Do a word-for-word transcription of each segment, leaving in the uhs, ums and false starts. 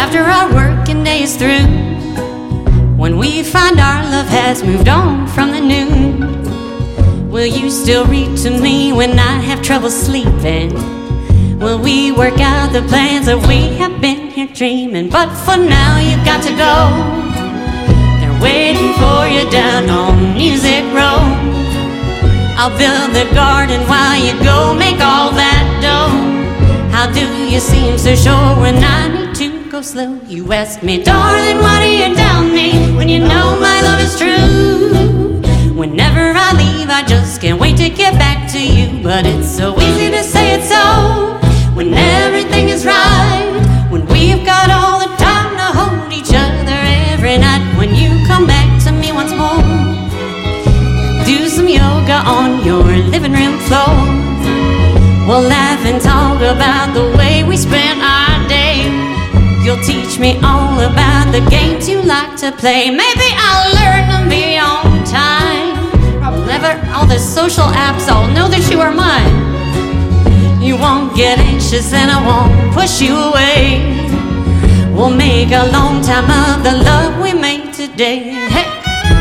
after our working day is through, when we find our love has moved on from the noon, will you still read to me when I have trouble sleeping? Will we work out the plans that we have been here dreaming? But for now you've got to go. They're waiting for you down on Music Row. I'll build the garden while you go make all that dough. How do you seem so sure when I need to go slow? You ask me, darling, why do you doubt me when you know my love is true? Whenever I leave, I just can't wait to get back to you. But it's so easy to say it's so when everything is right, when we've got all the time to hold each other every night. When you come back to me once more, do some yoga on your living room floor. We'll laugh and talk about the way we spent our day. You'll teach me all about the games you like to play. Maybe I'll learn to be on time. Never all the social apps, I'll know that you are mine. You won't get anxious and I won't push you away. We'll make a long time of the love we made today. Hey.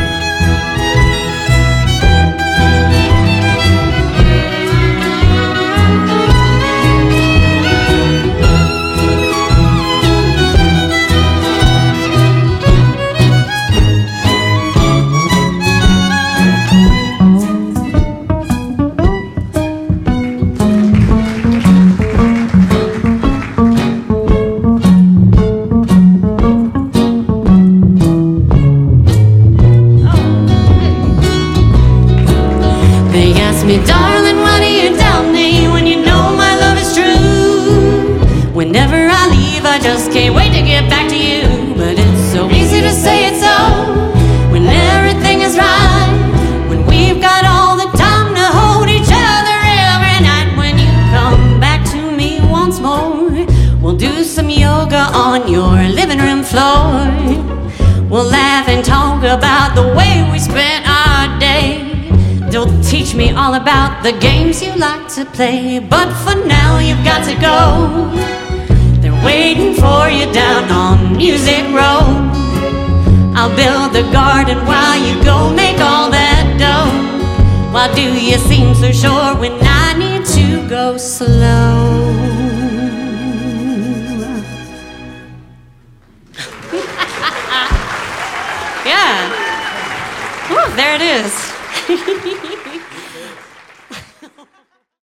Me, darling, why do you doubt me when you know my love is true? Whenever I leave, I just can't wait to get back to you. But it's so easy to say it's so when everything is right, when we've got all the time to hold each other every night. When you come back to me once more, we'll do some yoga on your living room floor. We'll laugh and talk about the way we spent our day. You'll teach me all about the games you like to play. But for now you've got to go. They're waiting for you down on Music Row. I'll build the garden while you go make all that dough. Why do you seem so sure when I need to go slow? Yeah. Whew, there it is.